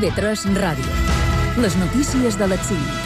IB3 Ràdio. Les notícies de les 5.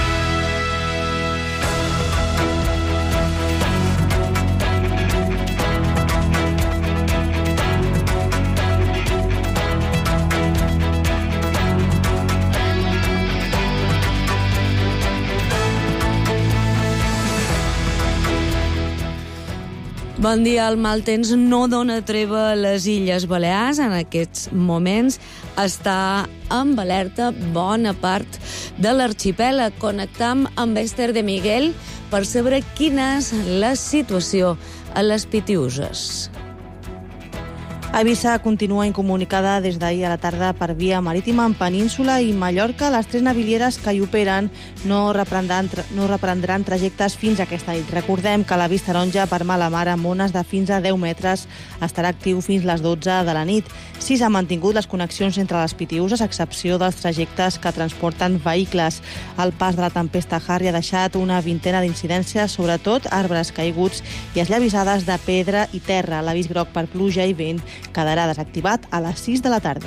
Bon dia. El mal temps no dona treva a les Illes Balears. En aquests moments està amb alerta bona part de l'arxipèlag. Connectam amb Esther de Miguel per saber quina és la situació a les Pitiüses. Eivissa continua incomunicada des d'ahir a la tarda per via marítima en Península i Mallorca. Les 3 navilieres que hi operen no reprendran trajectes fins aquesta nit. Recordem que l'avís taronja per mala mar amb ones de fins a 10 metres estarà actiu fins les 12 de la nit. 6 han mantingut les connexions entre les Pitiüses, a excepció dels trajectes que transporten vehicles. El pas de la tempesta Harry ha deixat una vintena d'incidències, sobretot arbres caiguts i esllavissades de pedra i terra. L'avís groc per pluja i vent quedarà desactivat a les 6 de la tarda.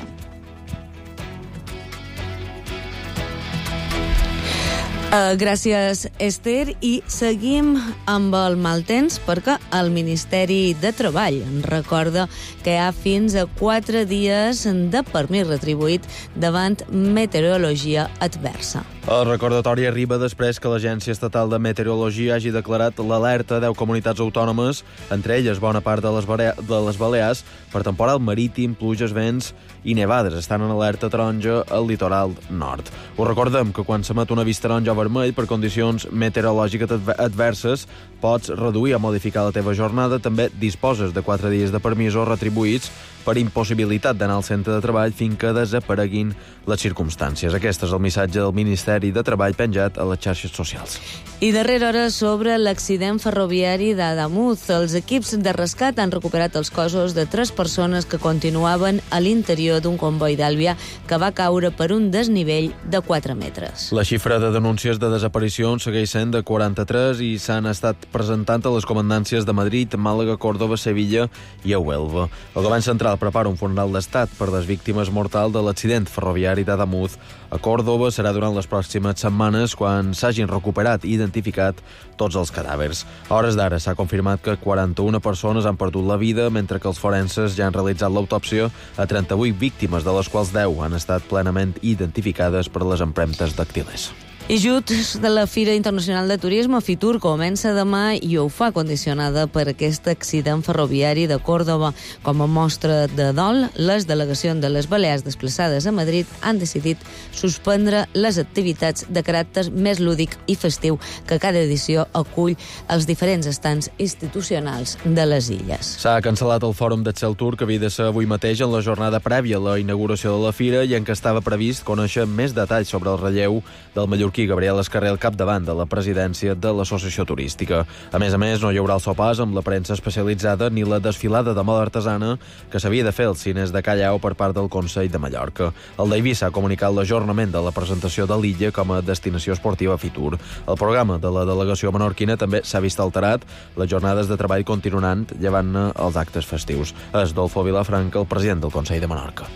Gràcies, Esther. I seguim amb el mal temps perquè el Ministeri de Treball recorda que hi ha fins a 4 dies de permís retribuït davant meteorologia adversa. El recordatori arriba després que l'Agència Estatal de Meteorologia hagi declarat l'alerta a 10 comunitats autònomes, entre elles bona part de les Balears, per temporal marítim, pluges, vents i nevades. Estan en alerta taronja al litoral nord. Us recordem que quan s'emet un avís taronja o vermell per condicions meteorològiques adverses, pots reduir o modificar la teva jornada. També disposes de 4 dies de permisos retribuïts per impossibilitat d'anar al centre de treball fins que desapareguin les circumstàncies. Aquest és el missatge del Ministeri de Treball penjat a les xarxes socials. I darrera hora sobre l'accident ferroviari d'Adamuz. Els equips de rescat han recuperat els cossos de 3 persones que continuaven a l'interior d'un comboi d'Àlvia que va caure per un desnivell de 4 metres. La xifra de denúncies de desaparicions segueix sent de 43 i s'han estat presentant a les comandàncies de Madrid, Màlaga, Còrdova, Sevilla i a Huelva. El govern central prepara un funeral d'estat per les víctimes mortals de l'accident ferroviari d'Adamuz a Còrdova. Serà durant les pròximes setmanes quan s'hagin recuperat i identificat tots els cadàvers. A hores d'ara s'ha confirmat que 41 persones han perdut la vida, mentre que els forenses ja han realitzat l'autòpsia a 38 víctimes, de les quals 10 han estat plenament identificades per les empremtes dactilers. I just de la Fira Internacional de Turisme, Fitur, comença demà i ho fa condicionada per aquest accident ferroviari de Còrdova. Com a mostra de dol, les delegacions de les Balears desplaçades a Madrid han decidit suspendre les activitats de caràcter més lúdic i festiu que cada edició acull els diferents estants institucionals de les illes. S'ha cancel·lat el fòrum d'Exceltur que havia de ser avui mateix en la jornada prèvia a la inauguració de la Fira i en què estava previst conèixer més detalls sobre el relleu del mallorquí Gabriel Escarré al capdavant de la presidència de l'Associació Turística. A més, no hi haurà el sopars amb la premsa especialitzada ni la desfilada de moda artesana que s'havia de fer als cines de Callao per part del Consell de Mallorca. El d'Eivissa ha comunicat l'ajornament de la presentació de l'illa com a destinació esportiva Fitur. El programa de la delegació menorquina també s'ha vist alterat. Les jornades de treball continuaran llevant els actes festius. És Dolfo Vilafranca, el president del Consell de Menorca.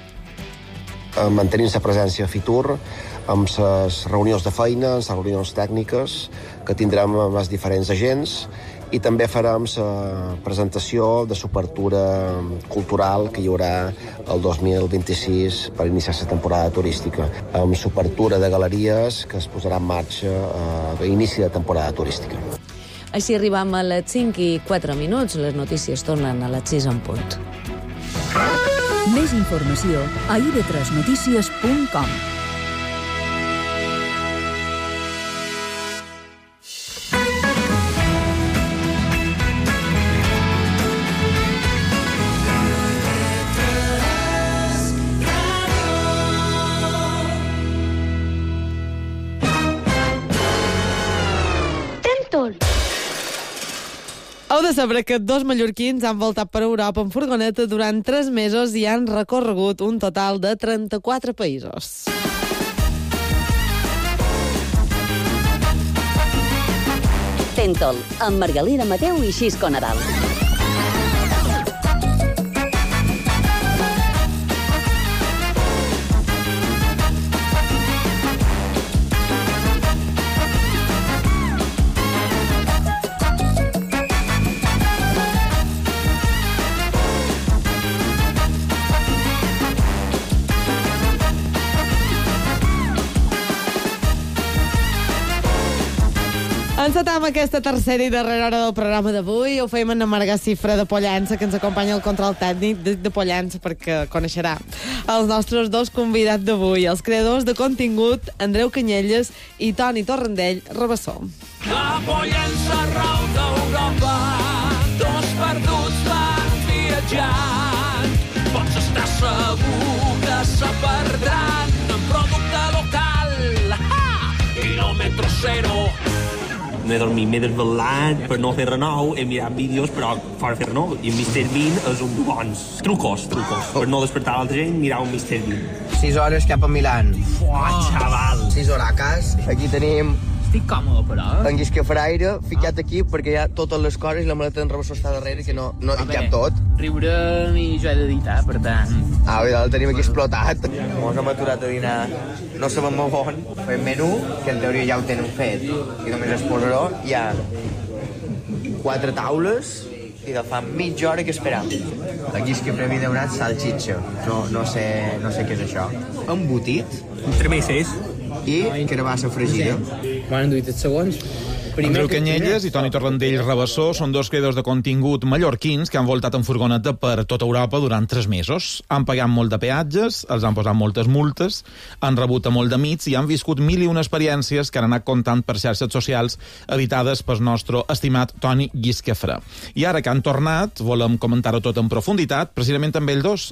Mantenint la presència a Fitur, amb les reunions de feina, les reunions tècniques que tindrem amb els diferents agents, i també farem la presentació de l'obertura cultural que hi haurà el 2026 per iniciar la temporada turística, amb l'obertura de galeries que es posarà en marxa a l'inici de temporada turística. Així arribam a les 5:04. Les notícies tornen a les 6 en punt. Més informació a ib3notícies.com. Heu de saber que 2 mallorquins han voltat per Europa en furgoneta durant 3 mesos i han recorregut un total de 34 països. Tentol, amb Margalida Mateu i Xisco Nadal. encetam aquesta tercera i darrera hora del programa d'avui. Ho feim en Marga Cifra de Pollença, que ens acompanya al control tècnic de Pollença, perquè coneixerà els nostres dos convidats d'avui, els creadors de contingut, Andreu Canyelles i Toni Torrendell Rabassó. A Pollença, arreu d'Europa, dos perduts van viatjant. Pots estar segur que se perdran en producte local. Quilòmetre zero. No he dormit, m'he desvelat per no fer res nou, he mirat vídeos, però fora fer res nou. I Mr. Bean és un bons trucos. Per no despertar l'altra gent, mirar un Mr. Bean. 6 hores cap a Milán. Fuà, xaval! 6 horacas. Aquí tenim... Estic còmode, però. En Guisquefraire, ficat aquí, perquè hi ha totes les coses i la maleta en Rabassó està darrere, que no hi cap tot. Riurem i jo he d'editar, per tant. Bé, el tenim aquí explotat. Ens hem aturat a dinar, no sabem molt bon. Fem menú, que en teoria ja ho tenen fet, i només es posarà. Hi ha 4 taules i de fa mitja hora que esperam. Aquí és que previ daurat salxitxa. No sé què és això. Embotit. Entremeses. I carabassa fregida. M'han duit els segons. Andreu Canyelles i Toni Torrendell Rabassó són dos creadors de contingut mallorquins que han voltat en furgoneta per tota Europa durant 3 mesos. Han pagat molt de peatges, els han posat moltes multes, han rebut a molt d'amics i han viscut 1001 experiències que han anat contant per xarxes socials editades pel nostre estimat Toni Guisquefra. I ara que han tornat, volem comentar-ho tot en profunditat, precisament amb ells dos,